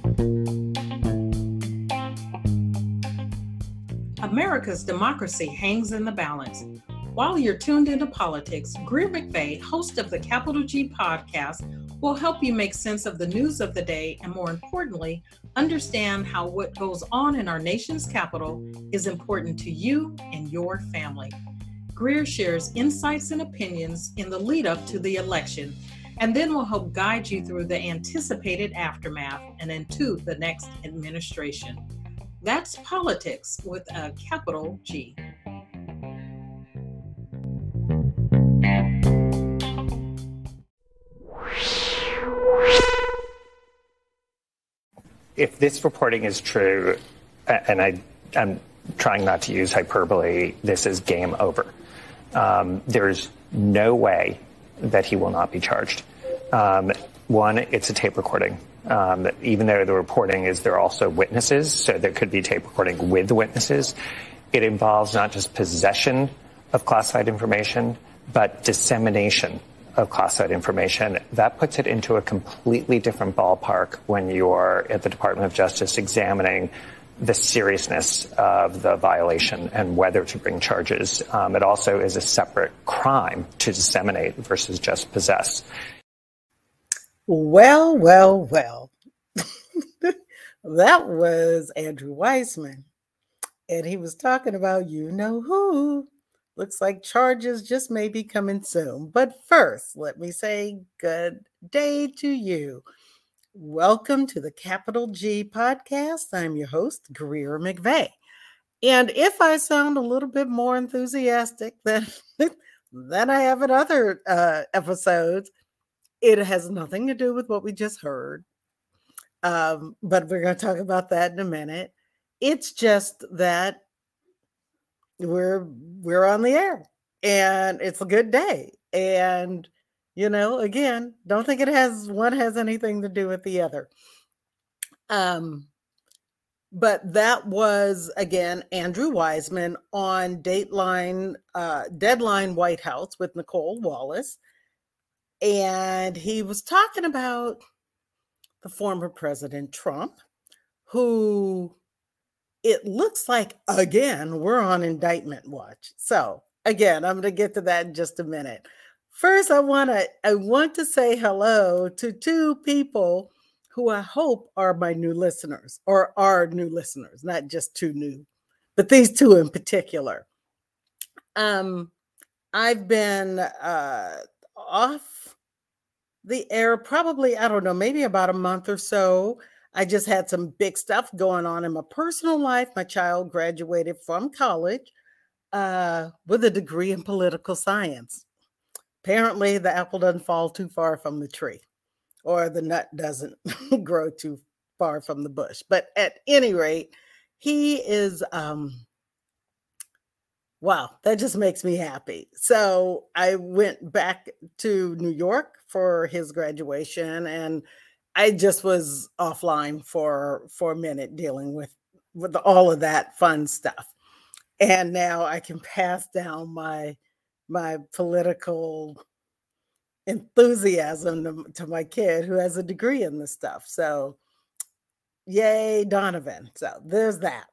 America's democracy hangs in the balance. While you're tuned into politics, Greer McVeigh, host of the Capital G podcast, will help you make sense of the news of the day and, more importantly, understand how what goes on in our nation's capital is important to you and your family. Greer shares insights and opinions in the lead up to the election, and then will help guide you through the anticipated aftermath and into the next administration. That's politics with a capital G. If this reporting is true, and I'm trying not to use hyperbole, this is game over. There's no way that he will not be charged. One, it's a tape recording. Even though the reporting is there are also witnesses, so there could be tape recording with witnesses. It involves not just possession of classified information, but dissemination of classified information. That puts it into a completely different ballpark when you're at the Department of Justice examining the seriousness of the violation and whether to bring charges. It also is a separate crime to disseminate versus just possess. Well. That was Andrew Weissmann. And he was talking about you know who. Looks like charges just may be coming soon. But first, let me say good day to you. Welcome to the Capital G podcast. I'm your host, Greer McVeigh. And if I sound a little bit more enthusiastic than I have in other episodes, it has nothing to do with what we just heard. But we're going to talk about that in a minute. It's just that we're on the air and it's a good day. And, you know, again, don't think one has anything to do with the other. But that was, again, Andrew Weissmann on Deadline White House with Nicole Wallace. And he was talking about the former President Trump, who it looks like, again, we're on indictment watch. So, again, I'm going to get to that in just a minute. First, I want to say hello to two people who I hope are my new listeners, or are new listeners, not just two new, but these two in particular. I've been off the air probably, I don't know, maybe about a month or so. I just had some big stuff going on in my personal life. My child graduated from college with a degree in political science. Apparently, the apple doesn't fall too far from the tree, or the nut doesn't grow too far from the bush. But at any rate, he is, wow, that just makes me happy. So I went back to New York for his graduation, and I just was offline for a minute dealing with all of that fun stuff. And now I can pass down my political enthusiasm to my kid who has a degree in this stuff. So yay, Donovan. So there's that.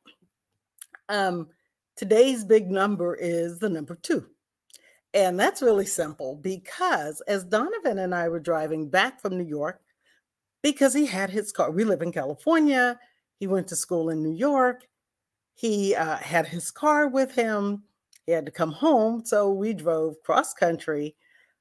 Today's big number is the number 2. And that's really simple because as Donovan and I were driving back from New York, because he had his car. We live in California. He went to school in New York. He had his car with him. He had to come home. So we drove cross country,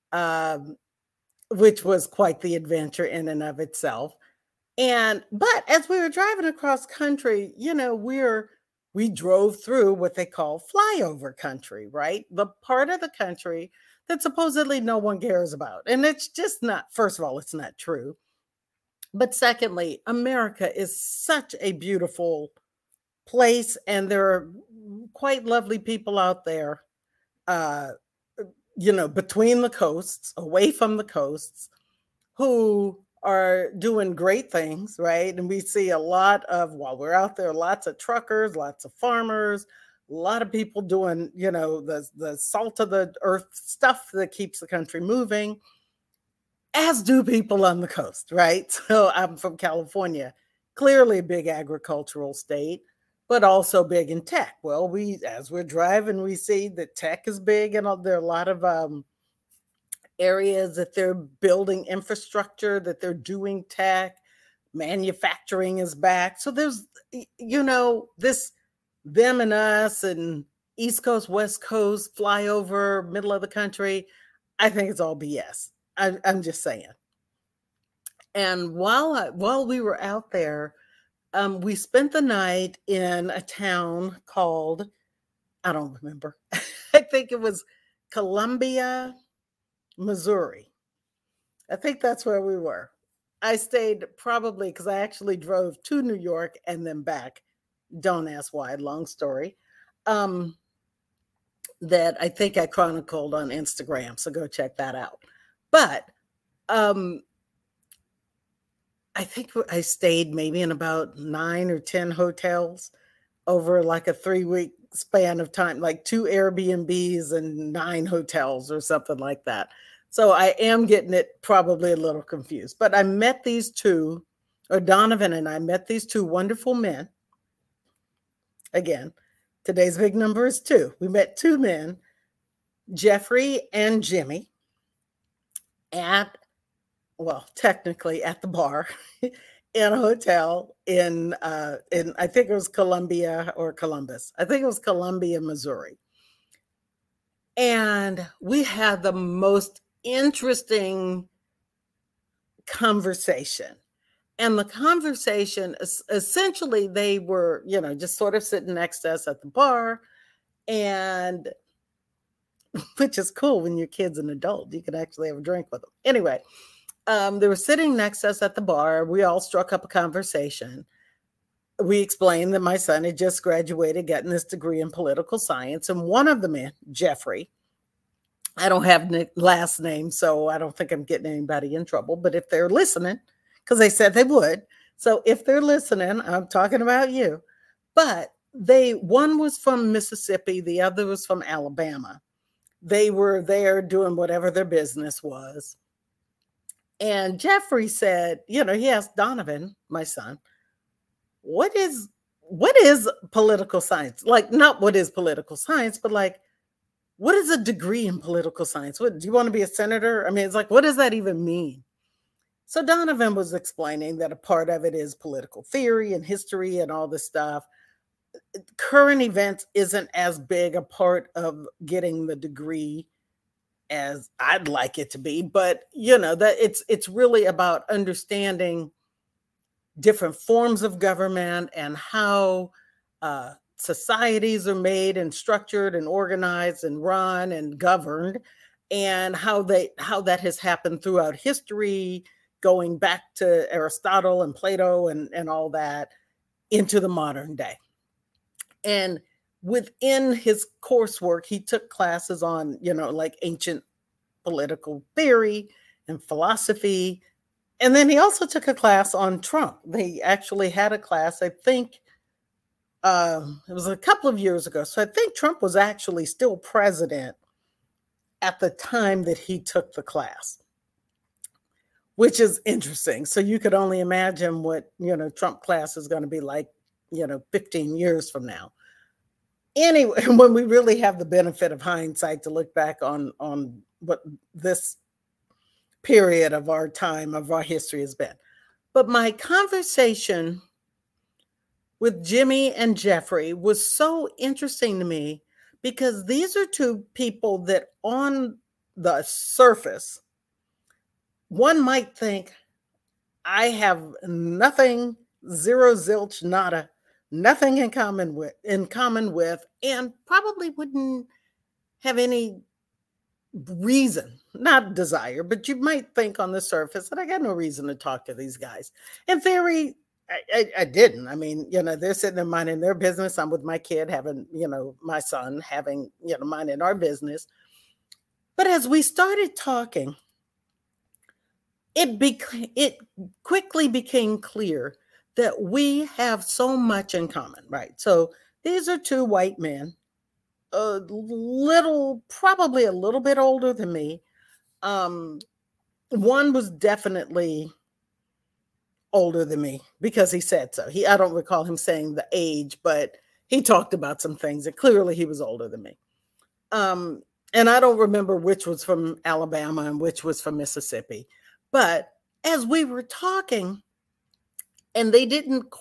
which was quite the adventure in and of itself. But as we were driving across country, you know, we drove through what they call flyover country, right? The part of the country that supposedly no one cares about. And it's just not, first of all, it's not true. But secondly, America is such a beautiful place, and there are quite lovely people out there, you know, between the coasts, away from the coasts, who are doing great things, right? And we see a lot of, while we're out there, lots of truckers, lots of farmers, a lot of people doing, you know, the salt of the earth stuff that keeps the country moving. As do people on the coast, right? So I'm from California. clearly a big agricultural state, but also big in tech. Well, as we're driving, we see that tech is big, and there are a lot of areas that they're building infrastructure, that they're doing tech. Manufacturing is back. So there's, this them and us and East Coast, West Coast, flyover, middle of the country. I think it's all BS. I'm just saying. And while we were out there, we spent the night in a town called, I don't remember. I think it was Columbia, Missouri. I think that's where we were. I stayed probably because I actually drove to New York and then back. Don't ask why, long story. That I think I chronicled on Instagram, so go check that out. But I think I stayed maybe in about 9 or 10 hotels over like a 3-week span of time, like 2 Airbnbs and 9 hotels or something like that. So I am getting it probably a little confused. But I met these two, or Donovan and I met these 2 wonderful men. Again, today's big number is 2. We met 2 men, Jeffrey and Jimmy, technically at the bar in a hotel in I think it was Columbia or Columbus. I think it was Columbia, Missouri. And we had the most interesting conversation. And the conversation, essentially, they were, just sort of sitting next to us at the bar, and which is cool when your kid's an adult. You can actually have a drink with them. Anyway, they were sitting next to us at the bar. We all struck up a conversation. We explained that my son had just graduated, getting this degree in political science. And one of the men, Jeffrey, I don't have last name, so I don't think I'm getting anybody in trouble. But if they're listening, because they said they would. So if they're listening, I'm talking about you. But one was from Mississippi, the other was from Alabama. They were there doing whatever their business was. And Jeffrey said, he asked Donovan, my son, what is political science? Like, not what is political science, but like, what is a degree in political science? Do you want to be a senator? I mean, it's like, what does that even mean? So Donovan was explaining that a part of it is political theory and history and all this stuff. Current events isn't as big a part of getting the degree as I'd like it to be, but that it's really about understanding different forms of government and how societies are made and structured and organized and run and governed, and how that has happened throughout history, going back to Aristotle and Plato and all that into the modern day. And within his coursework, he took classes on, like ancient political theory and philosophy. And then he also took a class on Trump. They actually had a class, I think it was a couple of years ago. So I think Trump was actually still president at the time that he took the class, which is interesting. So you could only imagine what, Trump class is going to be like, 15 years from now. Anyway, when we really have the benefit of hindsight to look back on what this period of our time, of our history has been. But my conversation with Jimmy and Jeffrey was so interesting to me because these are 2 people that on the surface, one might think I have nothing, zero, zilch, nada, nothing in common with, and probably wouldn't have any reason, not desire, but you might think on the surface that I got no reason to talk to these guys. In theory, I didn't. I mean, they're sitting there minding their business. I'm with my kid having, my son having, minding our business. But as we started talking, it quickly became clear that we have so much in common, right? So these are 2 white men, probably a little bit older than me. One was definitely older than me because he said so. I don't recall him saying the age, but he talked about some things that clearly he was older than me. And I don't remember which was from Alabama and which was from Mississippi. But as we were talking, and they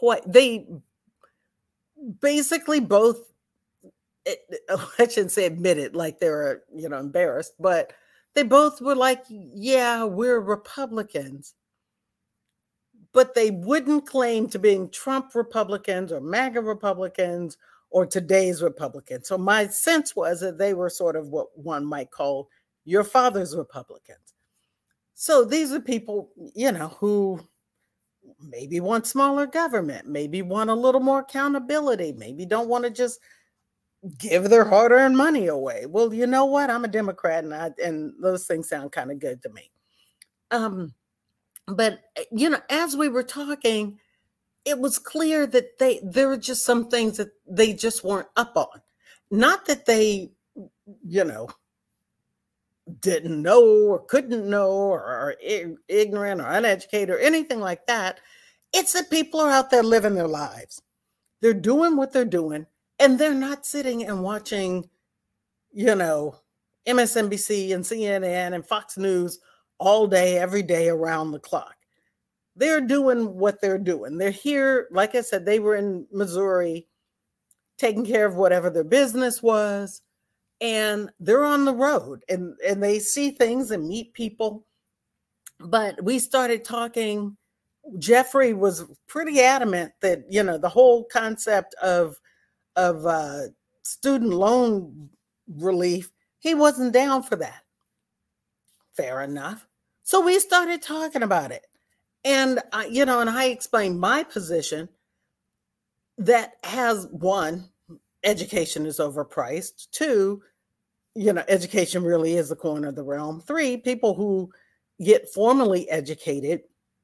basically both, I shouldn't say admitted like they were, embarrassed, but they both were like, yeah, we're Republicans. But they wouldn't claim to being Trump Republicans or MAGA Republicans or today's Republicans. So my sense was that they were sort of what one might call your father's Republicans. So these are people, who maybe want smaller government, maybe want a little more accountability, maybe don't want to just give their hard-earned money away. Well, you know what? I'm a Democrat, and those things sound kind of good to me. But, as we were talking, it was clear that there were just some things that they just weren't up on. Not that they, didn't know or couldn't know or are ignorant or uneducated or anything like that. It's that people are out there living their lives. They're doing what they're doing, and they're not sitting and watching, MSNBC and CNN and Fox News all day, every day around the clock. They're doing what they're doing. They're here, like I said, they were in Missouri taking care of whatever their business was, and they're on the road and they see things and meet people. But we started talking. Jeffrey was pretty adamant that, the whole concept of student loan relief, he wasn't down for that. Fair enough. So we started talking about it. And, and I explained my position that has, one, education is overpriced. Two, education really is the corner of the realm. Three, people who get formally educated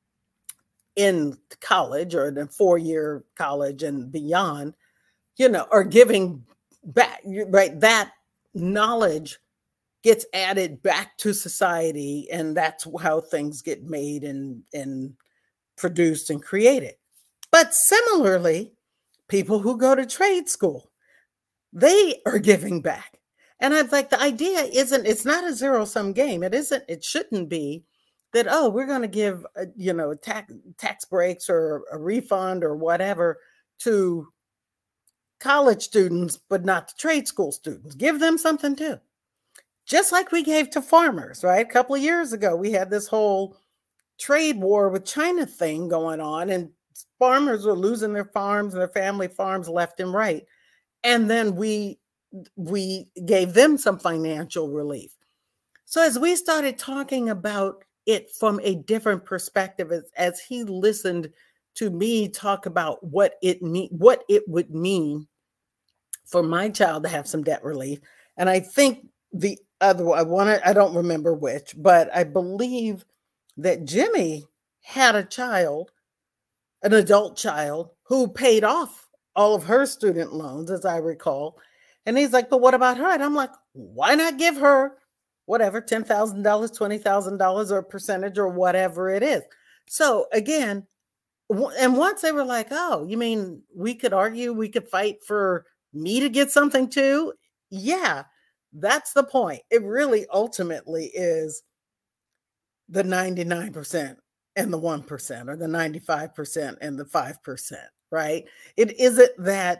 in college or in a 4-year college and beyond, are giving back, right? That knowledge gets added back to society, and that's how things get made and produced and created. But similarly, people who go to trade school, they are giving back. And I'd like, the idea it's not a zero-sum game. It shouldn't be that, we're going to give, tax breaks or a refund or whatever to college students, but not to trade school students. Give them something too. Just like we gave to farmers, right? A couple of years ago, we had this whole trade war with China thing going on, and farmers were losing their farms and their family farms left and right. And then we gave them some financial relief. So as we started talking about it from a different perspective, as he listened to me talk about what it would mean for my child to have some debt relief. And I think the other one, I don't remember which, but I believe that Jimmy had a child, an adult child, who paid off all of her student loans, as I recall. And he's like, but what about her? And I'm like, why not give her whatever, $10,000, $20,000 or a percentage or whatever it is? So again, and once they were like, oh, you mean we could argue, we could fight for me to get something too? Yeah, that's the point. It really ultimately is the 99% and the 1%, or the 95% and the 5%, right? It isn't that,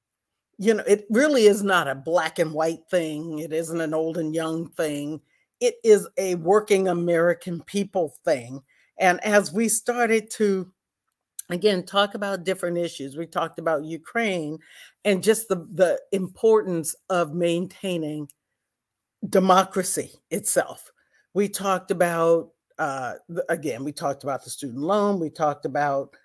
it really is not a black and white thing. It isn't an old and young thing. It is a working American people thing. And as we started to, again, talk about different issues, we talked about Ukraine and just the importance of maintaining democracy itself. We talked about, we talked about the student loan. We talked about,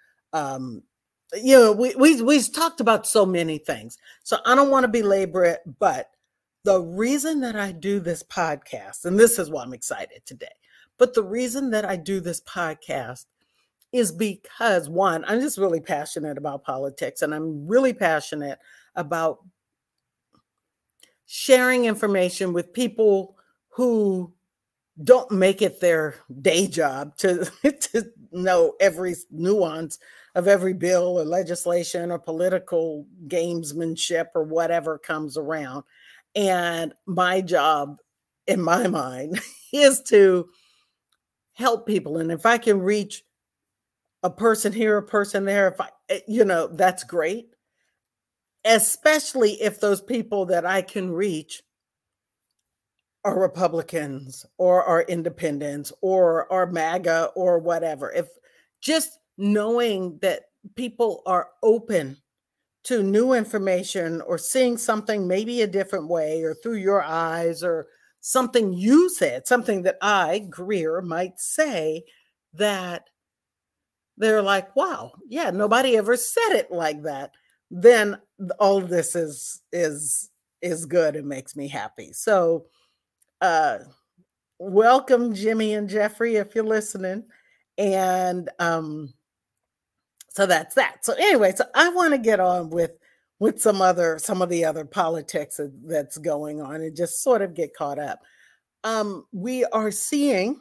we talked about so many things. So I don't want to belabor it, but the reason that I do this podcast, and this is why I'm excited today, but the reason that I do this podcast is because, one, I'm just really passionate about politics, and I'm really passionate about sharing information with people who don't make it their day job to, to know every nuance of every bill or legislation or political gamesmanship or whatever comes around. And my job, in my mind, is to help people. And if I can reach a person here, a person there, if I, that's great. Especially if those people that I can reach are Republicans or are independents or are MAGA or whatever. If just knowing that people are open to new information or seeing something maybe a different way or through your eyes or something you said, something that I, Greer, might say that they're like, wow, yeah, nobody ever said it like that. Then all of this is good and makes me happy. So welcome, Jimmy and Jeffrey, if you're listening. And so that's that. So anyway, so I want to get on with some of the other politics that's going on and just sort of get caught up. We are seeing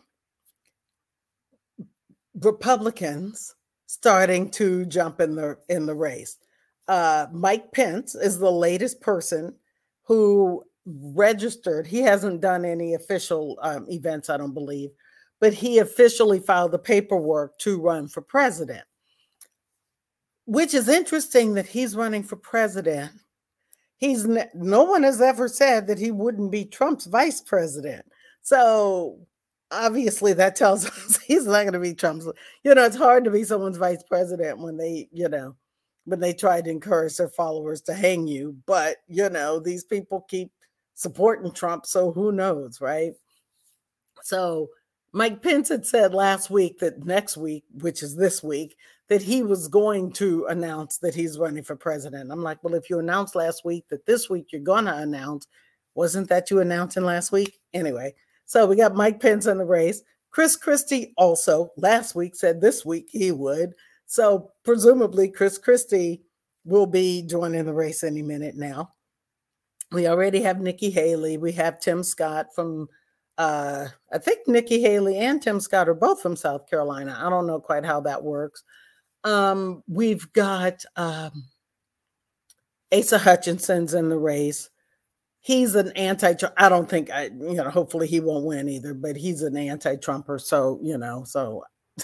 Republicans starting to jump in the race. Mike Pence is the latest person who registered. He hasn't done any official events, I don't believe, but he officially filed the paperwork to run for president, which is interesting that he's running for president. No one has ever said that he wouldn't be Trump's vice president. So obviously that tells us he's not going to be Trump's. It's hard to be someone's vice president when they try to encourage their followers to hang you. But, these people keep supporting Trump. So who knows, right? So Mike Pence had said last week that next week, which is this week, that he was going to announce that he's running for president. I'm like, well, if you announced last week that this week you're going to announce, wasn't that you announcing last week? Anyway, so we got Mike Pence in the race. Chris Christie also last week said this week he would. So presumably Chris Christie will be joining the race any minute now. We already have Nikki Haley. We have Tim Scott from, I think Nikki Haley and Tim Scott are both from South Carolina. I don't know quite how that works. We've got Asa Hutchinson's in the race. He's an anti-Trump. I don't think, hopefully he won't win either, but he's an anti-Trumper. So, so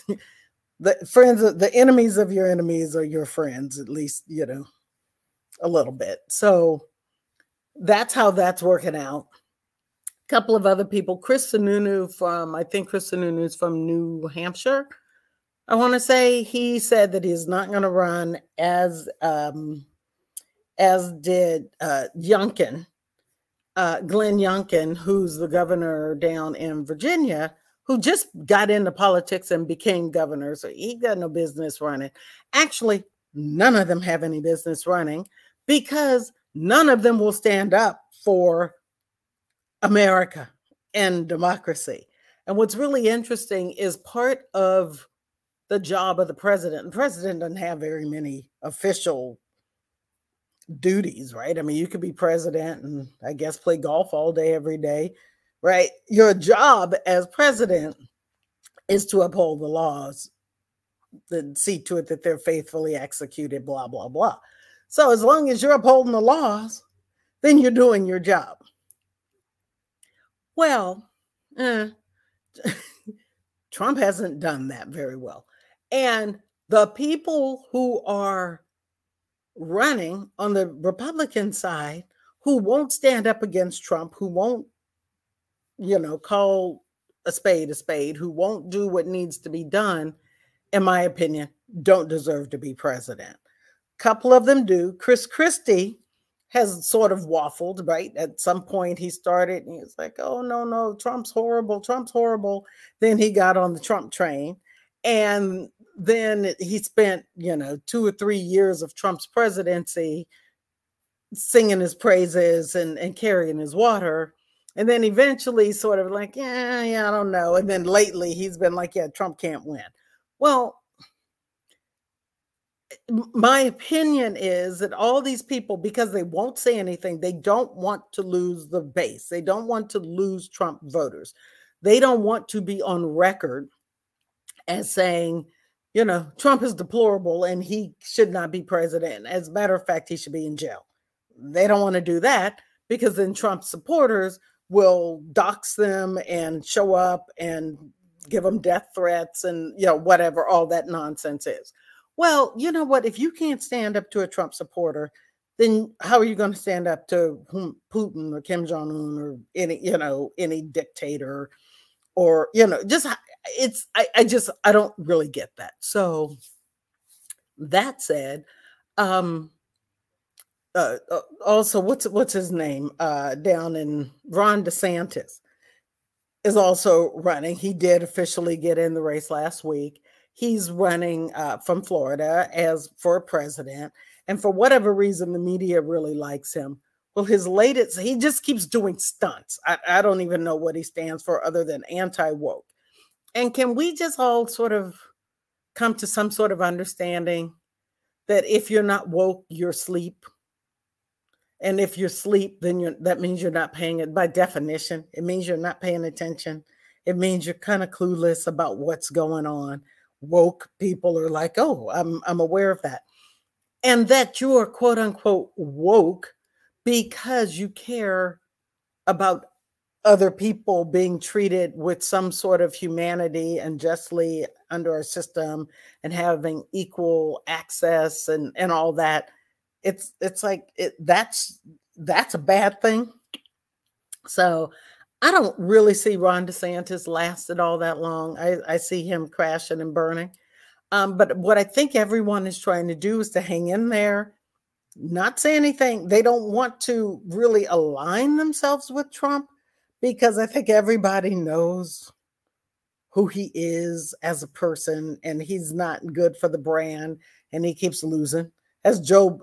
the enemies of your enemies are your friends, at least, a little bit. So that's how that's working out. A couple of other people, Chris Sununu is from New Hampshire. I want to say he said that he's not going to run, as did Youngkin. Glenn Youngkin, who's the governor down in Virginia, who just got into politics and became governor. So he got no business running. Actually, none of them have any business running because none of them will stand up for America and democracy. And what's really interesting is part of the job of the president. The president doesn't have very many official duties, right? I mean, you could be president and I guess play golf all day, every day, right? Your job as president is to uphold the laws, and see to it that they're faithfully executed, blah, blah, blah. So as long as you're upholding the laws, then you're doing your job. Well, Trump hasn't done that very well. And the people who are running on the Republican side, who won't stand up against Trump, who won't, call a spade, who won't do what needs to be done, in my opinion, don't deserve to be president. A couple of them do. Chris Christie has sort of waffled, right? At some point he started and he was like, oh, no, Trump's horrible. Then he got on the Trump train. And then he spent, 2 or 3 years of Trump's presidency singing his praises and carrying his water. And then eventually sort of like, yeah, I don't know. And then lately he's been like, yeah, Trump can't win. Well, my opinion is that all these people, because they won't say anything, they don't want to lose the base. They don't want to lose Trump voters. They don't want to be on record as saying, Trump is deplorable and he should not be president. As a matter of fact, he should be in jail. They don't want to do that because then Trump supporters will dox them and show up and give them death threats and, whatever all that nonsense is. Well, you know what? If you can't stand up to a Trump supporter, then how are you going to stand up to Putin or Kim Jong-un or any dictator or, I don't really get that. So that said, also, what's his name? Down in Ron DeSantis is also running. He did officially get in the race last week. He's running from Florida as for president. And for whatever reason, the media really likes him. Well, his latest, he just keeps doing stunts. I don't even know what he stands for other than anti-woke. And can we just all sort of come to some sort of understanding that if you're not woke, you're asleep? And if you're asleep, then that means you're not paying it. By definition, it means you're not paying attention. It means you're kind of clueless about what's going on. Woke people are like, oh, I'm aware of that. And that you are quote unquote woke because you care about other people being treated with some sort of humanity and justly under our system and having equal access and all that. It's like that's a bad thing. So I don't really see Ron DeSantis lasted all that long. I see him crashing and burning. But what I think everyone is trying to do is to hang in there, not say anything. They don't want to really align themselves with Trump because I think everybody knows who he is as a person, and he's not good for the brand, and he keeps losing. As Joe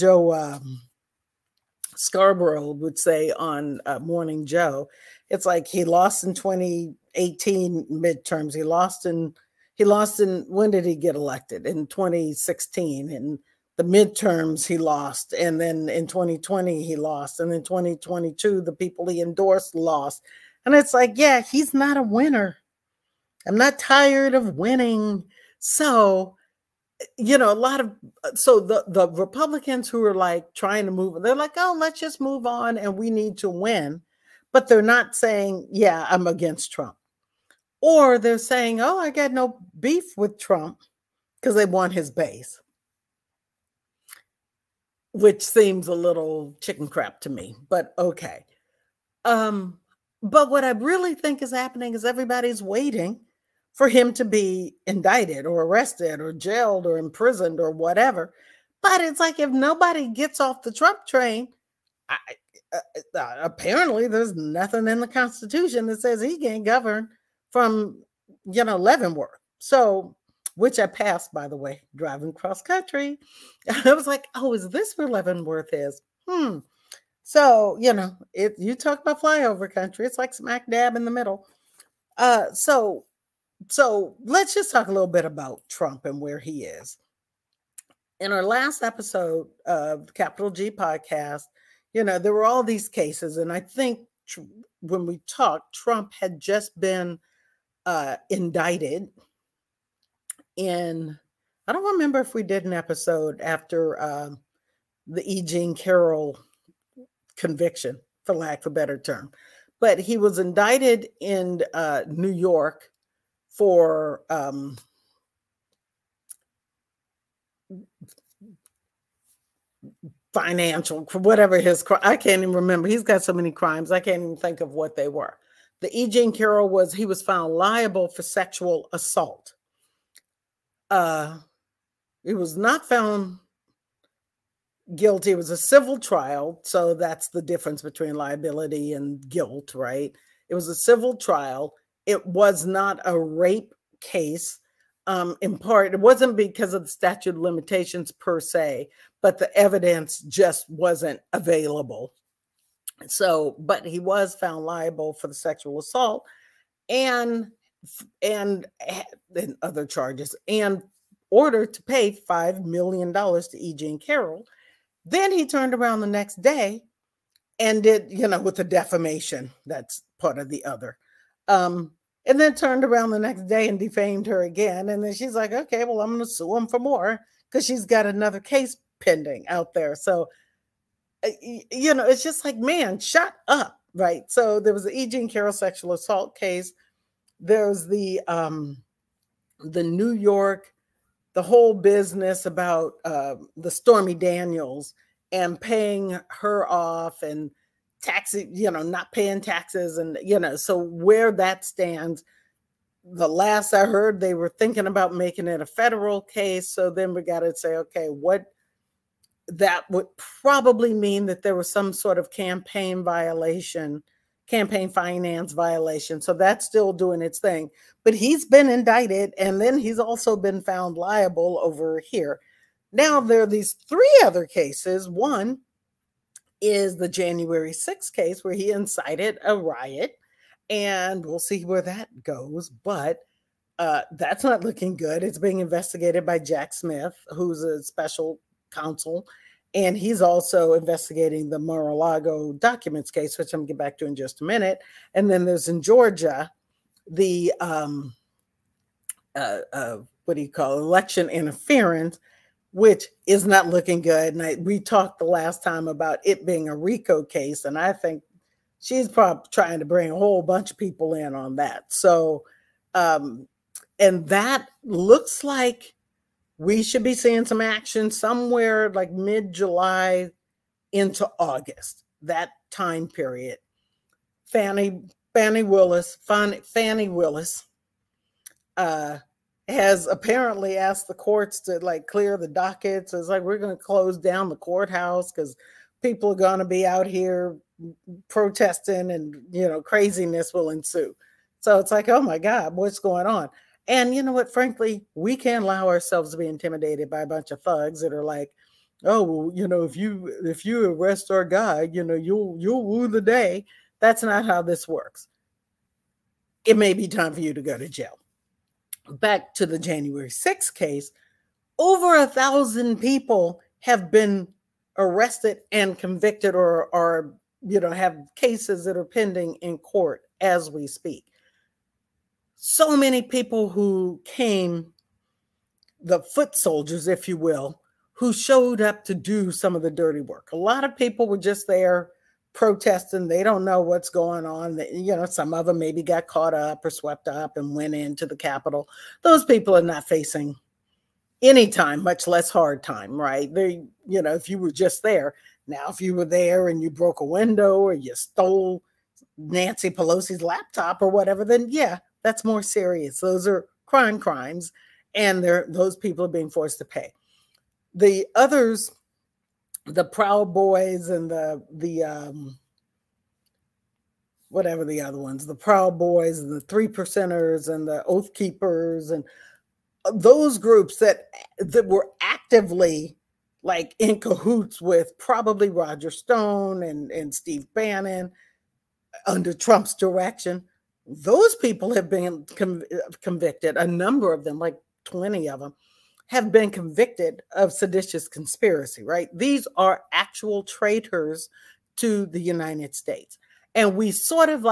Scarborough would say on Morning Joe, it's like he lost in 2018 midterms. He lost in when did he get elected? In 2016. In the midterms, he lost. And then in 2020, he lost. And in 2022, the people he endorsed lost. And it's like, yeah, he's not a winner. I'm not tired of winning. So, the Republicans who are like trying to move, they're like, oh, let's just move on and we need to win. But they're not saying, yeah, I'm against Trump. Or they're saying, oh, I got no beef with Trump because they want his base, which seems a little chicken crap to me, but okay. But what I really think is happening is everybody's waiting for him to be indicted or arrested or jailed or imprisoned or whatever. But it's like if nobody gets off the Trump train, apparently there's nothing in the Constitution that says he can't govern from, Leavenworth. So, which I passed, by the way, driving cross country. I was like, oh, is this where Leavenworth is? So, you talk about flyover country, it's like smack dab in the middle. So let's just talk a little bit about Trump and where he is. In our last episode of the Capital G podcast, there were all these cases. And I think when we talked, Trump had just been indicted in, I don't remember if we did an episode after the E. Jean Carroll conviction, for lack of a better term. But he was indicted in New York for financial, whatever his crime. I can't even remember. He's got so many crimes. I can't even think of what they were. The E. Jean Carroll he was found liable for sexual assault. He was not found guilty. It was a civil trial. So that's the difference between liability and guilt, right? It was a civil trial. It was not a rape case. In part, it wasn't because of the statute of limitations per se, but the evidence just wasn't available. So, but he was found liable for the sexual assault and other charges and ordered to pay $5 million to E. Jean Carroll. Then he turned around the next day and did, with the defamation. That's part of the other. And then turned around the next day and defamed her again. And then she's like, okay, well, I'm going to sue him for more because she's got another case pending out there. So, it's just like, man, shut up. Right. So there was the E. Jean Carroll sexual assault case. There's the New York, the whole business about the Stormy Daniels and paying her off and taxi, not paying taxes. And, so where that stands, the last I heard, they were thinking about making it a federal case. So then we got to say, okay, what that would probably mean that there was some sort of campaign finance violation. So that's still doing its thing. But he's been indicted, and then he's also been found liable over here. Now there are these 3 other cases. One is the January 6th case where he incited a riot, and we'll see where that goes. But that's not looking good. It's being investigated by Jack Smith, who's a special counsel, and he's also investigating the Mar-a-Lago documents case, which I'm going to get back to in just a minute. And then there's in Georgia, the election interference, which is not looking good. And we talked the last time about it being a RICO case, and I think she's probably trying to bring a whole bunch of people in on that. So, and that looks like we should be seeing some action somewhere like mid-July into August, that time period. Fannie Willis has apparently asked the courts to clear the dockets. It's like, we're going to close down the courthouse because people are going to be out here protesting, and craziness will ensue. So it's like, oh my God, what's going on? And you know what, frankly, we can't allow ourselves to be intimidated by a bunch of thugs that are like, oh, well, if you arrest our guy, you'll woo the day. That's not how this works. It may be time for you to go to jail. Back to the January 6th case, over 1,000 people have been arrested and convicted or have cases that are pending in court as we speak. So many people who came, the foot soldiers, if you will, who showed up to do some of the dirty work. A lot of people were just there protesting. They don't know what's going on. Some of them maybe got caught up or swept up and went into the Capitol. Those people are not facing any time, much less hard time, right? They, if you were just there. Now, if you were there and you broke a window or you stole Nancy Pelosi's laptop or whatever, then yeah, that's more serious. Those are crimes, and those people are being forced to pay. The others, the Proud Boys and the whatever the other ones, the Proud Boys and the 3 Percenters and the Oath Keepers and those groups that were actively in cahoots with probably Roger Stone and Steve Bannon under Trump's direction. Those people have been convicted. A number of them, like 20 of them, have been convicted of seditious conspiracy, right? These are actual traitors to the United States. And we sort of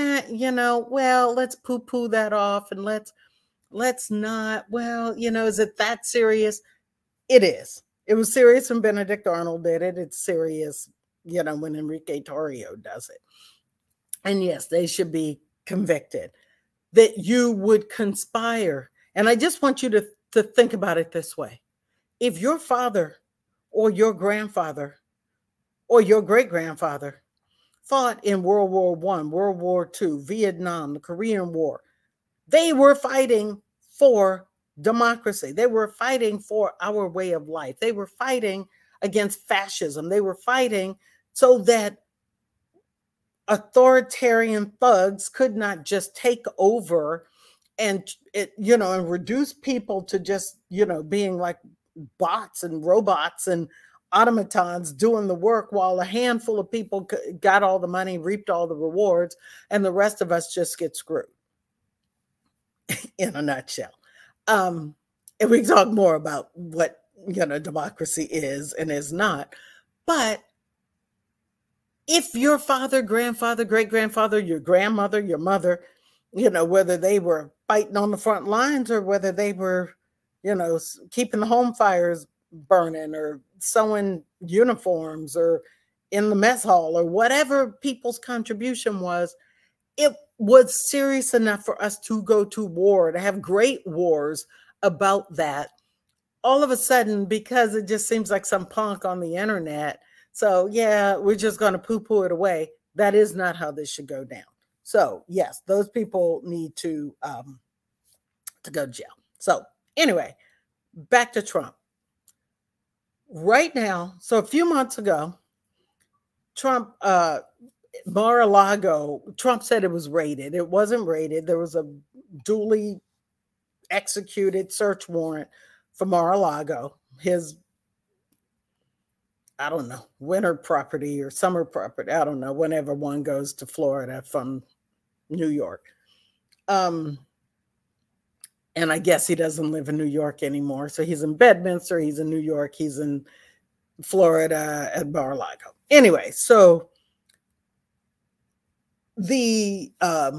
well, let's poo-poo that off and let's not, is it that serious? It is. It was serious when Benedict Arnold did it. It's serious, when Enrique Tarrio does it. And yes, they should be convicted. That you would conspire. And I just want you to think about it this way. If your father or your grandfather or your great-grandfather fought in World War I, World War II, Vietnam, the Korean War, they were fighting for democracy. They were fighting for our way of life. They were fighting against fascism. They were fighting so that authoritarian thugs could not just take over and reduce people to just, being like bots and robots and automatons doing the work while a handful of people got all the money, reaped all the rewards, and the rest of us just get screwed. In a nutshell. And we can talk more about what, democracy is and is not. But if your father, grandfather, great-grandfather, your grandmother, your mother whether they were fighting on the front lines or whether they were, keeping the home fires burning or sewing uniforms or in the mess hall or whatever people's contribution was. It was serious enough for us to go to war, to have great wars about that. All of a sudden, because it just seems like some punk on the internet, so yeah, we're just going to poo-poo it away. That is not how this should go down. So yes, those people need to go to jail. So anyway, back to Trump. Right now, so a few months ago, Trump, Mar-a-Lago, Trump said it was raided. It wasn't raided. There was a duly executed search warrant for Mar-a-Lago, his, I don't know, winter property or summer property. I don't know, whenever one goes to Florida from New York. And I guess he doesn't live in New York anymore. So he's in Bedminster, he's in New York, he's in Florida at Mar-a-Lago. Anyway, so the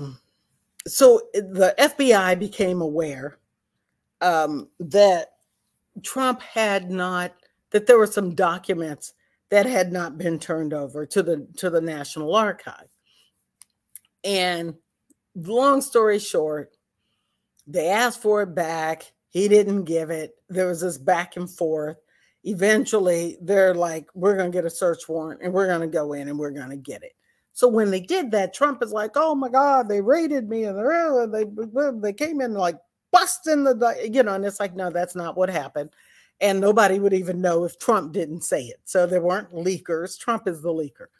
FBI became aware that Trump had not, that there were some documents that had not been turned over to the National Archive. And long story short, they asked for it back. He didn't give it. There was this back and forth. Eventually, they're like, we're going to get a search warrant and we're going to go in and we're going to get it. So when they did that, Trump is like, oh my God, they raided me and they came in like busting and it's like, no, that's not what happened. And nobody would even know if Trump didn't say it. So there weren't leakers. Trump is the leaker.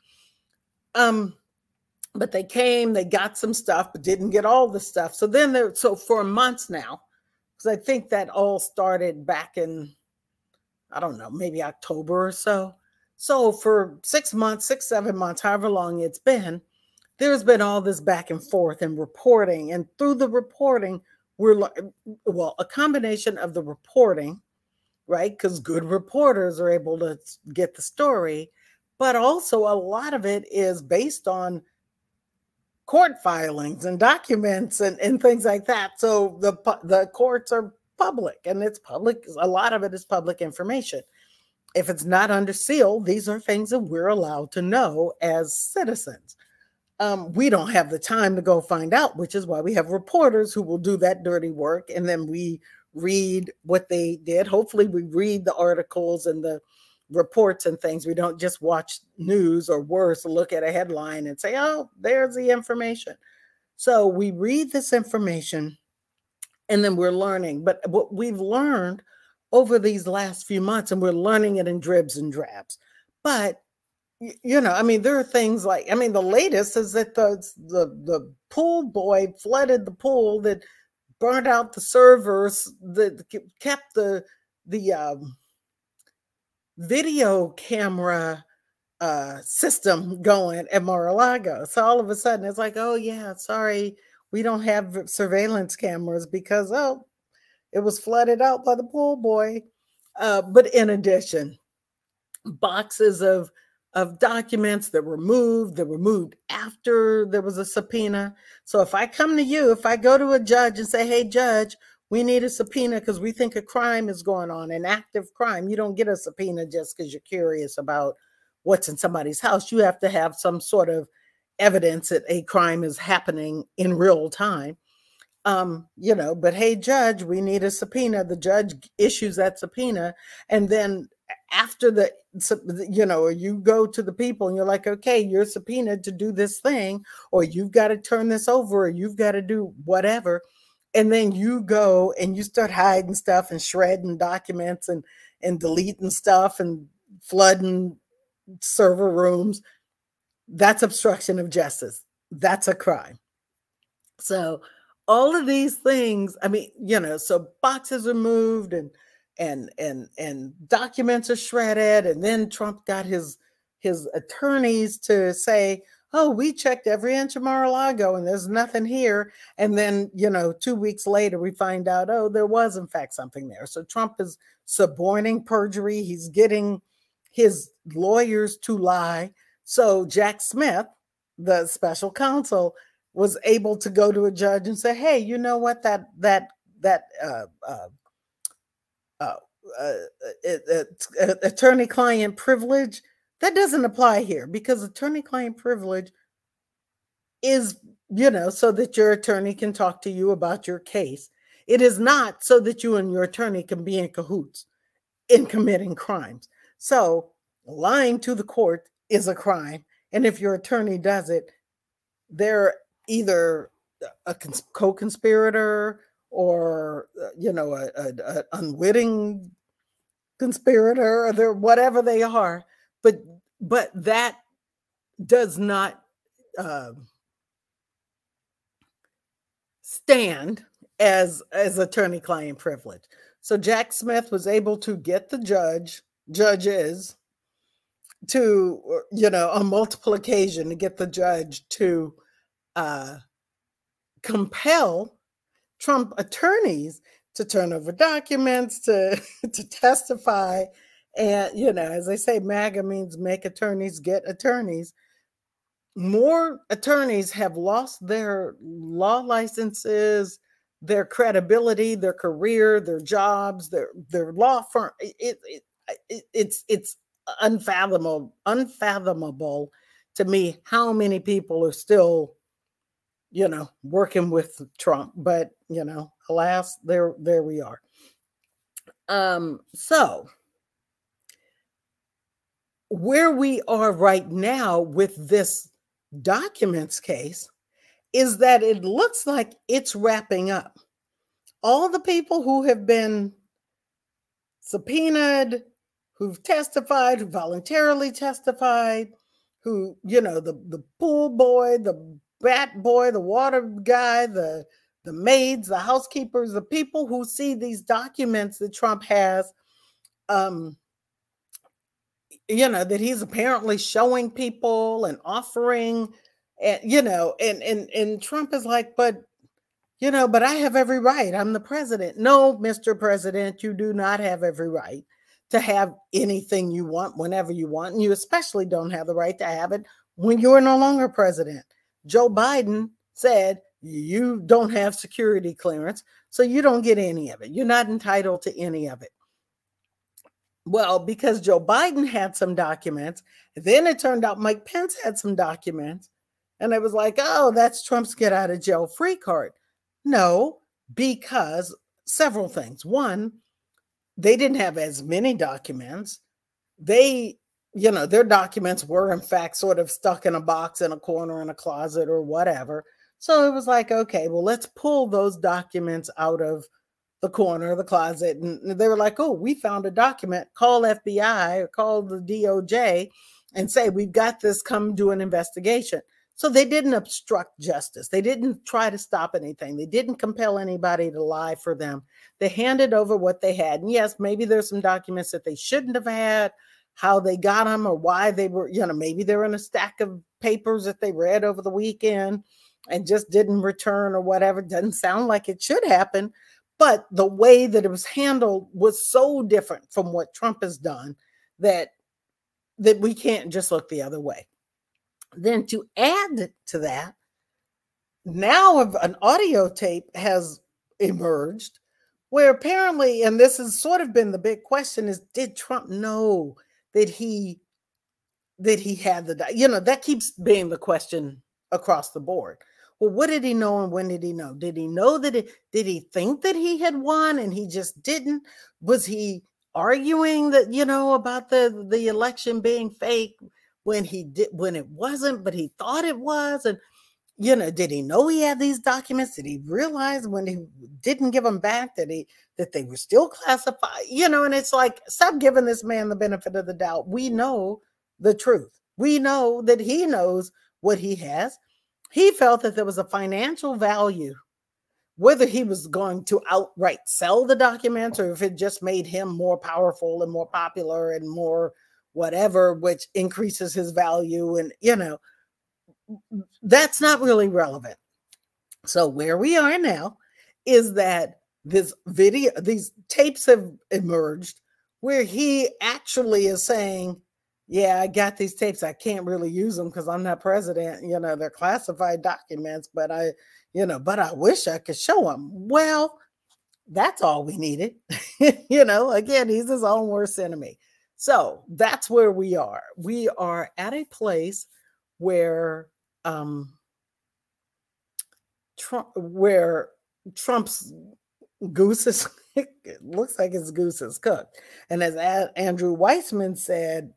But they came, they got some stuff, but didn't get all the stuff. So then so for months now, because I think that all started back in, I don't know, maybe October or so. So for 6 months, 7 months, however long it's been, there's been all this back and forth and reporting. And through the reporting, a combination of the reporting, right? Because good reporters are able to get the story, but also a lot of it is based on court filings and documents and things like that. So the courts are public, and it's public. A lot of it is public information. If it's not under seal, these are things that we're allowed to know as citizens. We don't have the time to go find out, which is why we have reporters who will do that dirty work, and then we read what they did. Hopefully we read the articles and the reports and things. We don't just watch news, or worse, look at a headline and say, oh, there's the information. So we read this information and then we're learning. But what we've learned over these last few months, and we're learning it in dribs and drabs. But, there are things like, the latest is that the pool boy flooded the pool, that burned out the servers, that kept the video camera system going at Mar-a-Lago. So all of a sudden it's like, oh yeah, sorry, we don't have surveillance cameras because, it was flooded out by the pool boy. But in addition, boxes of documents that were moved after there was a subpoena. So if I come to you, if I go to a judge and say, hey, judge, we need a subpoena because we think a crime is going on, an active crime. You don't get a subpoena just because you're curious about what's in somebody's house. You have to have some sort of evidence that a crime is happening in real time. But hey, judge, we need a subpoena. The judge issues that subpoena. And then after you go to the people and you're like, okay, you're subpoenaed to do this thing, or you've got to turn this over, or you've got to do whatever. And then you go and you start hiding stuff and shredding documents and deleting stuff and flooding server rooms. That's obstruction of justice. That's a crime. So all of these things, so boxes are moved and documents are shredded. And then Trump got his attorneys to say, oh, we checked every inch of Mar-a-Lago and there's nothing here. And then, 2 weeks later, we find out, oh, there was in fact something there. So Trump is suborning perjury. He's getting his lawyers to lie. So Jack Smith, the special counsel, was able to go to a judge and say, hey, you know what, attorney-client privilege, that doesn't apply here, because attorney-client privilege is, so that your attorney can talk to you about your case. It is not so that you and your attorney can be in cahoots in committing crimes. So lying to the court is a crime. And if your attorney does it, they're either a co-conspirator or, an unwitting conspirator, or they're whatever they are. But that does not stand as attorney-client privilege. So Jack Smith was able to get the judges to, on multiple occasions, to get the judge to compel Trump attorneys to turn over documents, to testify. And, as I say, MAGA means make attorneys get attorneys. More attorneys have lost their law licenses, their credibility, their career, their jobs, their law firm. It's unfathomable to me how many people are still, working with Trump. But, alas, there we are. So where we are right now with this documents case is that it looks like it's wrapping up. All the people who have been subpoenaed, who've testified, who voluntarily testified, who, the pool boy, the bat boy, the water guy, the maids, the housekeepers, the people who see these documents that Trump has, that he's apparently showing people and offering, and, and Trump is like, but I have every right. I'm the president. No, Mr. President, you do not have every right to have anything you want whenever you want. And you especially don't have the right to have it when you're no longer president. Joe Biden said you don't have security clearance, so you don't get any of it. You're not entitled to any of it. Well, because Joe Biden had some documents, then it turned out Mike Pence had some documents, and it was like, oh, that's Trump's get out of jail free card. No, because several things. One, they didn't have as many documents. They, their documents were in fact sort of stuck in a box in a corner in a closet or whatever. So it was like, okay, well, let's pull those documents out of the corner of the closet. And they were like, oh, we found a document, call FBI or call the DOJ and say, we've got this, come do an investigation. So they didn't obstruct justice. They didn't try to stop anything. They didn't compel anybody to lie for them. They handed over what they had. And yes, maybe there's some documents that they shouldn't have had, how they got them or why they were, maybe they're in a stack of papers that they read over the weekend and just didn't return or whatever. Doesn't sound like it should happen. But the way that it was handled was so different from what Trump has done that we can't just look the other way. Then to add to that, now an audio tape has emerged where apparently, and this has sort of been the big question, is did Trump know that he had that keeps being the question across the board. Well, what did he know and when did he know? Did he know that did he think that he had won and he just didn't? Was he arguing that, about the election being fake when it wasn't, but he thought it was? And, did he know he had these documents? Did he realize when he didn't give them back that they were still classified? And it's like, stop giving this man the benefit of the doubt. We know the truth. We know that he knows what he has. He felt that there was a financial value, whether he was going to outright sell the documents or if it just made him more powerful and more popular and more whatever, which increases his value. And, that's not really relevant. So where we are now is that these tapes have emerged where he actually is saying, yeah, I got these tapes. I can't really use them because I'm not president. They're classified documents, but but I wish I could show them. Well, that's all we needed. Again, he's his own worst enemy. So that's where we are. We are at a place where Trump's goose is it looks like his goose is cooked. And as Andrew Weissman said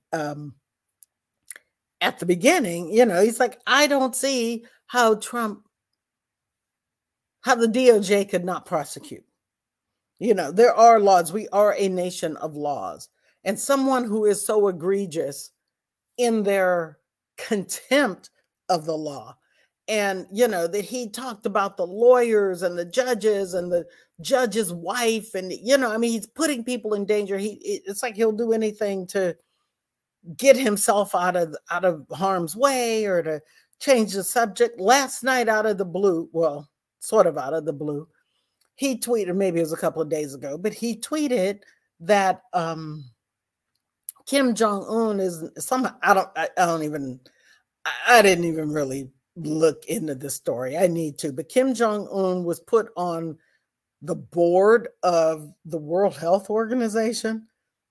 at the beginning, he's like, I don't see how the DOJ could not prosecute. There are laws. We are a nation of laws. And someone who is so egregious in their contempt of the law, and that he talked about the lawyers and the judges and the judge's wife, and he's putting people in danger. It's like he'll do anything to get himself out of harm's way or to change the subject. Last night, out of the blue, well, sort of out of the blue, he tweeted, maybe it was a couple of days ago, but he tweeted that Kim Jong-un is somehow, I didn't even really look into this story. I need to, but Kim Jong-un was put on the board of the World Health Organization.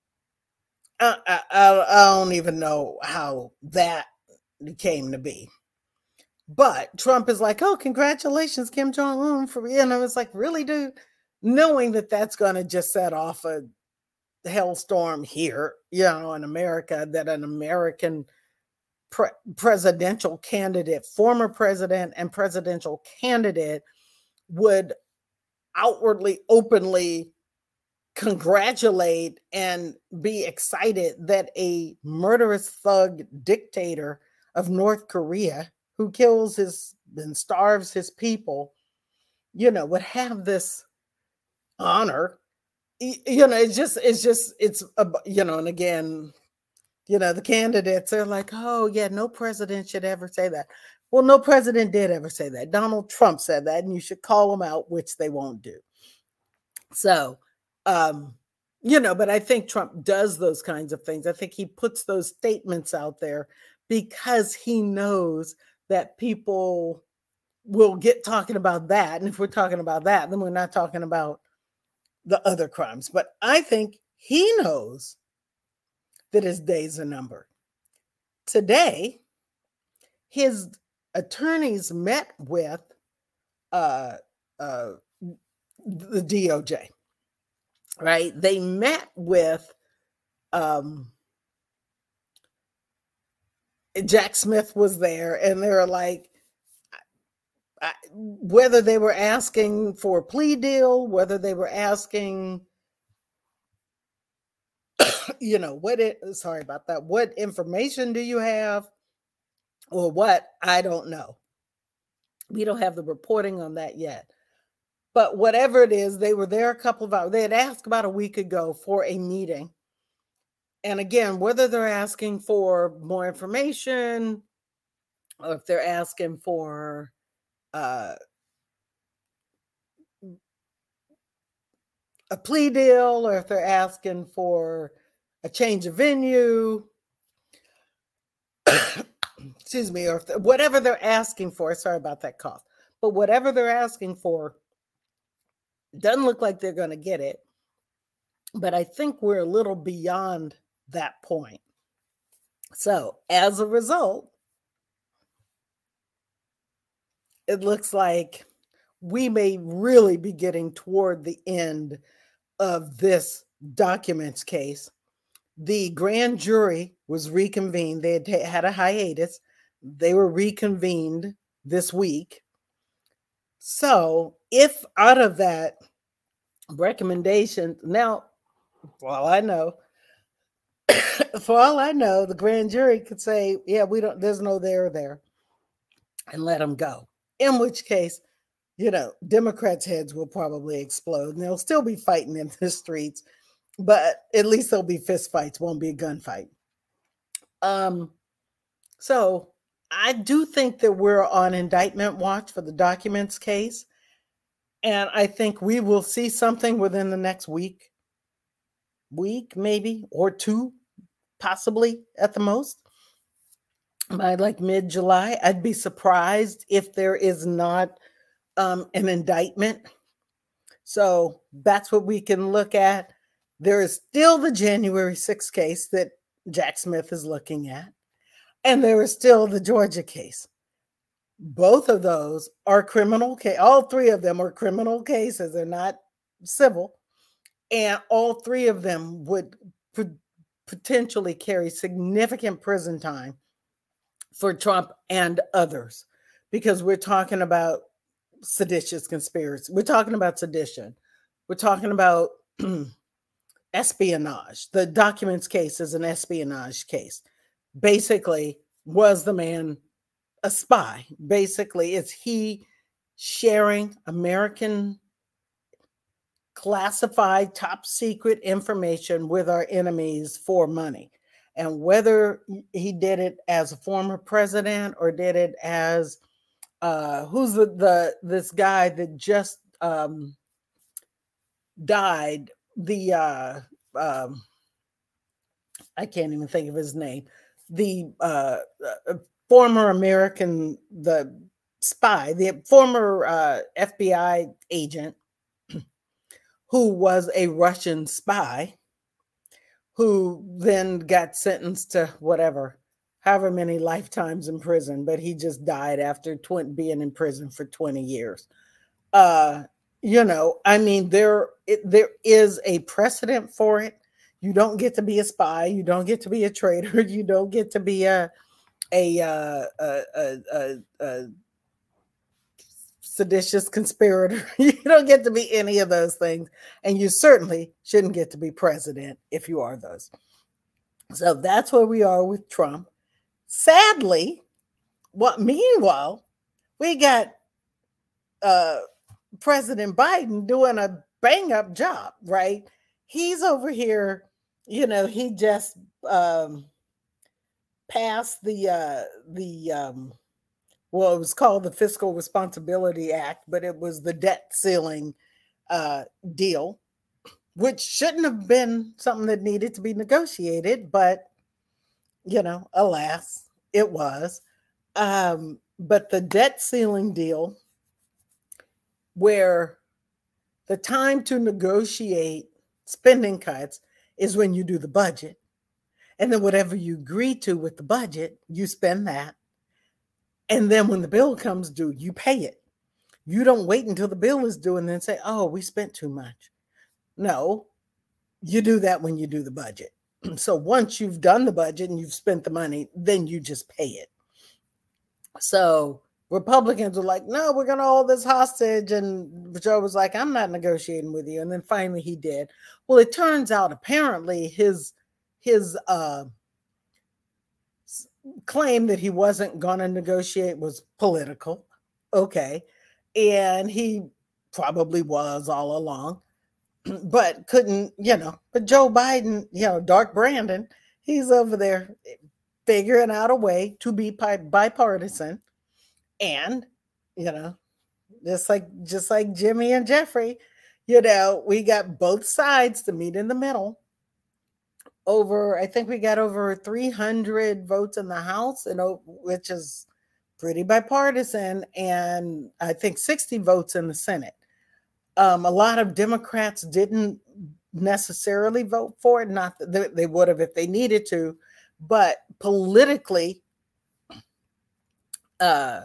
I don't even know how that came to be. But Trump is like, oh, congratulations, Kim Jong-un, for, it's like, really, dude? Knowing that that's going to just set off a hellstorm here, in America, that an American presidential candidate, former president and presidential candidate would outwardly, openly congratulate and be excited that a murderous thug dictator of North Korea who kills and starves his people, would have this honor. And again, the candidates are like, oh yeah, no president should ever say that. Well, no president did ever say that. Donald Trump said that, and you should call them out, which they won't do. So, but I think Trump does those kinds of things. I think he puts those statements out there because he knows that people will get talking about that. And if we're talking about that, then we're not talking about the other crimes. But I think he knows that his days are numbered. Today, his attorneys met with the DOJ, right? They met with Jack Smith was there, and they were like, whether they were asking for a plea deal, whether they were asking, what information do you have, or what, I don't know. We don't have the reporting on that yet. But whatever it is, they were there a couple of hours. They had asked about a week ago for a meeting. And again, whether they're asking for more information or if they're asking for a plea deal, or if they're asking for a change of venue, excuse me, or whatever they're asking for, sorry about that cough, but whatever they're asking for, doesn't look like they're going to get it. But I think we're a little beyond that point. So as a result, it looks like we may really be getting toward the end of this documents case. The grand jury was reconvened. They had a hiatus. They were reconvened this week. So if out of that recommendation, now, for all I know, the grand jury could say, yeah, there's no there there, and let them go. In which case, Democrats' heads will probably explode, and they'll still be fighting in the streets, but at least there'll be fist fights, won't be a gunfight. So I do think that we're on indictment watch for the documents case, and I think we will see something within the next week maybe, or two, possibly at the most, by like mid-July. I'd be surprised if there is not an indictment. So that's what we can look at. There is still the January 6th case that Jack Smith is looking at, and there is still the Georgia case. Both of those are criminal case. All three of them are criminal cases. They're not civil. And all three of them would potentially carry significant prison time for Trump and others, because we're talking about seditious conspiracy. We're talking about sedition. We're talking about espionage. The documents case is an espionage case. Basically, was the man a spy? Basically, is he sharing American classified top secret information with our enemies for money? And whether he did it as a former president or did it as who's this guy that just died, the I can't even think of his name, the former American, the spy, the former FBI agent who was a Russian spy, who then got sentenced to whatever, however many lifetimes in prison, but he just died after being in prison for 20 years. You know, I mean, there is a precedent for it. You don't get to be a spy. You don't get to be a traitor. You don't get to be a seditious conspirator. You don't get to be any of those things. And you certainly shouldn't get to be president if you are those. So that's where we are with Trump. Sadly, meanwhile, we got President Biden doing a bang up job, right? He's over here, you know, he just passed the well, it was called the Fiscal Responsibility Act, but it was the debt ceiling deal, which shouldn't have been something that needed to be negotiated, but, you know, alas, it was. But the debt ceiling deal, where the time to negotiate spending cuts is when you do the budget. And then whatever you agree to with the budget, you spend that. And then when the bill comes due, you pay it. You don't wait until the bill is due and then say, oh, we spent too much. No, you do that when you do the budget. So once you've done the budget and you've spent the money, then you just pay it. So Republicans were like, no, we're going to hold this hostage. And Joe was like, I'm not negotiating with you. And then finally he did. Well, it turns out apparently his claim that he wasn't going to negotiate was political. Okay. And he probably was all along, but couldn't, you know, but Joe Biden, you know, Dark Brandon, he's over there figuring out a way to be bipartisan. And, you know, just like Jimmy and Jeffrey, you know, we got both sides to meet in the middle. I think we got over 300 votes in the House, which is pretty bipartisan, and I think 60 votes in the Senate. A lot of Democrats didn't necessarily vote for it. Not that they would have if they needed to, but politically, the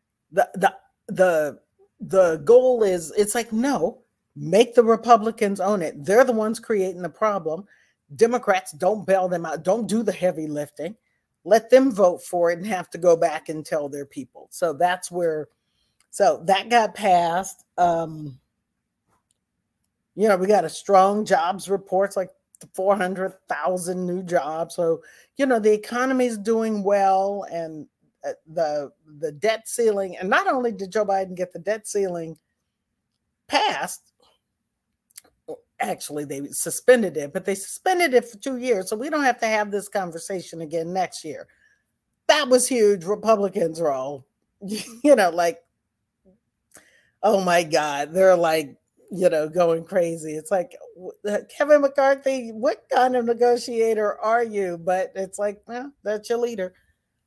goal is, it's like, no, make the Republicans own it. They're the ones creating the problem. Democrats, don't bail them out. Don't do the heavy lifting. Let them vote for it and have to go back and tell their people. So that's where, so that got passed. You know, we got a strong jobs reports, like 400,000 new jobs. So, you know, the economy is doing well, and the debt ceiling, and not only did Joe Biden get the debt ceiling passed, actually they suspended it, but they suspended it for 2 years. So we don't have to have this conversation again next year. That was huge. Republicans are all, you know, like, oh my God. They're like, going crazy. It's like, Kevin McCarthy, what kind of negotiator are you? But it's like, well, that's your leader.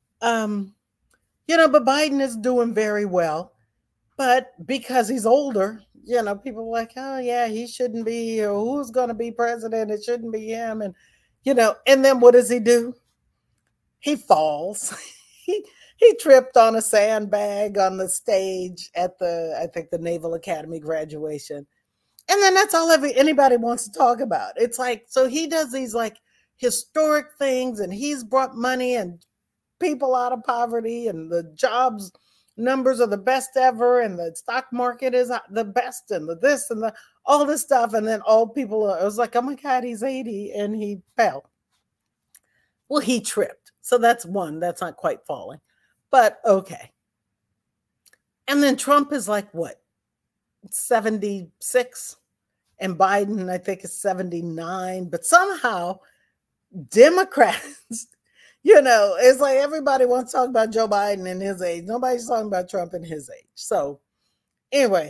But Biden is doing very well. But because he's older, people are like, oh yeah, he shouldn't be, or who's going to be president? It shouldn't be him. And then what does he do? He falls. he tripped on a sandbag on the stage at I think the Naval Academy graduation. And then that's all anybody wants to talk about. It's like, so he does these like historic things, and he's brought money and people out of poverty, and the jobs numbers are the best ever, and the stock market is the best, and the this and the all this stuff. And then all people it was like, oh my God, he's 80 and he fell. Well, he tripped. So that's not quite falling, but okay. And then Trump is like, what, 76, and Biden, I think, is 79, but somehow Democrats, it's like everybody wants to talk about Joe Biden and his age. Nobody's talking about Trump and his age. So anyway,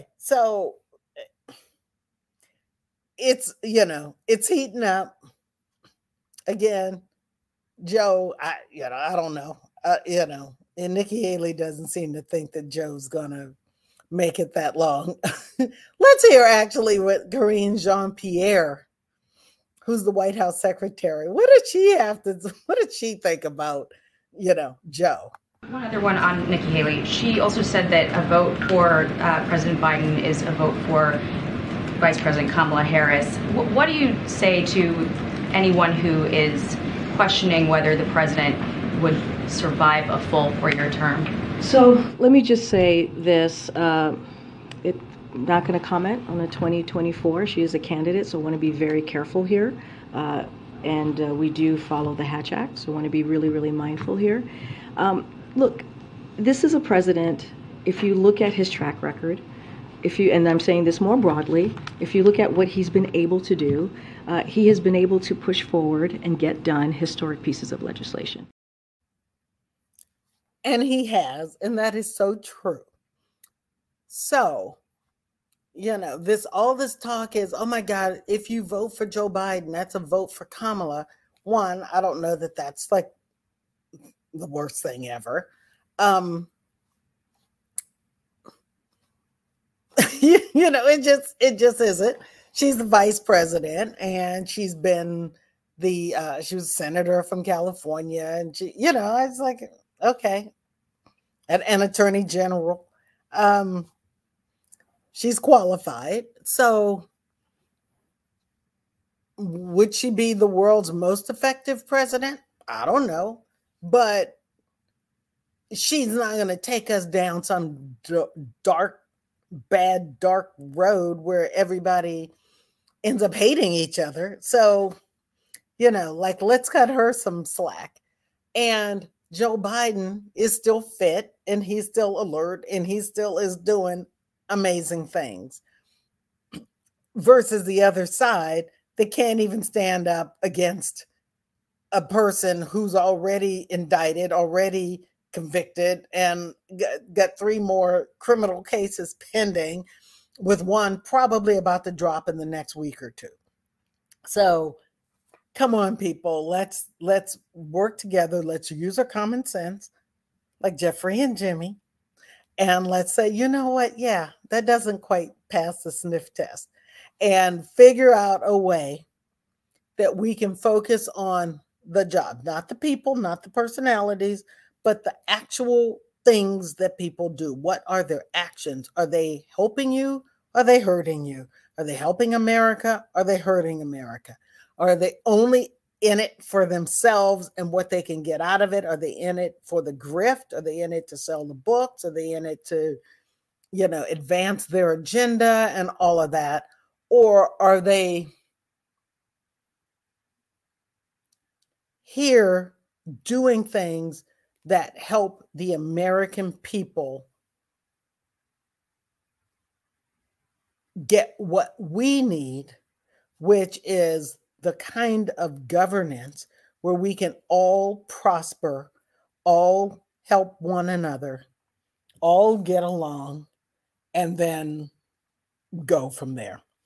it's, it's heating up again. Joe, I don't know, and Nikki Haley doesn't seem to think that Joe's going to make it that long. Let's hear actually what Karine Jean-Pierre, who's the White House secretary, what did she think about, Joe? One other one on Nikki Haley. She also said that a vote for President Biden is a vote for Vice President Kamala Harris. What do you say to anyone who is questioning whether the president would survive a full 4-year term? So let me just say this. I'm not going to comment on the 2024. She is a candidate, so I want to be very careful here. And we do follow the Hatch Act, so I want to be really, really mindful here. Look, this is a president, if you look at his track record, and I'm saying this more broadly, if you look at what he's been able to do, he has been able to push forward and get done historic pieces of legislation. And he has, and that is so true. So, all this talk is, oh my God, if you vote for Joe Biden, that's a vote for Kamala. One, I don't know that that's like the worst thing ever. It just isn't. She's the vice president, and she's been she was a senator from California, and she, it's like, okay, an attorney general. She's qualified. So would she be the world's most effective president? I don't know, but she's not going to take us down some dark road where everybody ends up hating each other. So, let's cut her some slack. And Joe Biden is still fit, and he's still alert, and he still is doing amazing things, versus the other side that can't even stand up against a person who's already indicted, already convicted, and got 3 more criminal cases pending, with one probably about to drop in the next week or 2. So come on, people, let's work together. Let's use our common sense, like Jeffrey and Jimmy. And let's say, you know what? Yeah, that doesn't quite pass the sniff test. And figure out a way that we can focus on the job, not the people, not the personalities, but the actual things that people do. What are their actions? Are they helping you? Are they hurting you? Are they helping America? Are they hurting America? Are they only in it for themselves and what they can get out of it? Are they in it for the grift? Are they in it to sell the books? Are they in it to, advance their agenda and all of that? Or are they here doing things that help the American people get what we need, which is the kind of governance where we can all prosper, all help one another, all get along, and then go from there.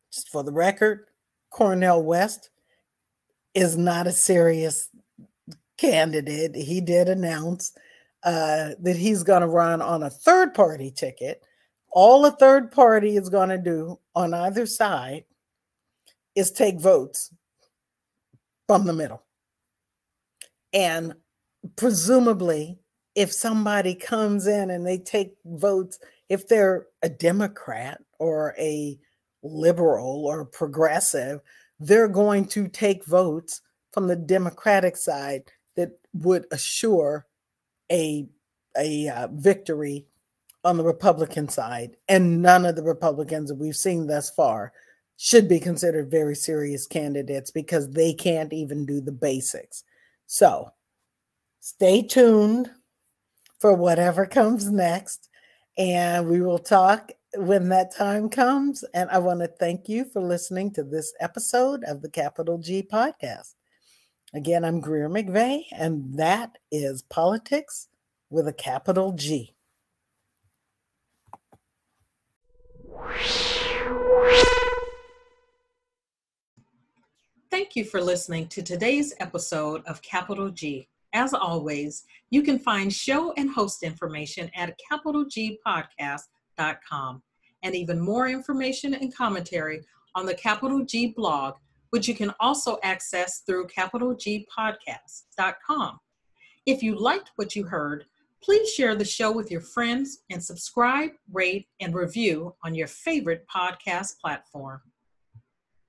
just for the record, Cornel West is not a serious candidate. He did announce that he's going to run on a third party ticket. All a third party is going to do on either side is take votes from the middle. And presumably, if somebody comes in and they take votes, if they're a Democrat or a liberal or progressive, they're going to take votes from the Democratic side that would assure a victory on the Republican side. And none of the Republicans that we've seen thus far should be considered very serious candidates because they can't even do the basics. So stay tuned for whatever comes next, and we will talk when that time comes. And I want to thank you for listening to this episode of the Capital G Podcast. Again, I'm Greer McVeigh, and that is Politics with a capital G. Thank you for listening to today's episode of Capital G. As always, you can find show and host information at CapitalGpodcast.com, and even more information and commentary on the Capital G blog, which you can also access through CapitalGpodcast.com. If you liked what you heard, please share the show with your friends and subscribe, rate, and review on your favorite podcast platform.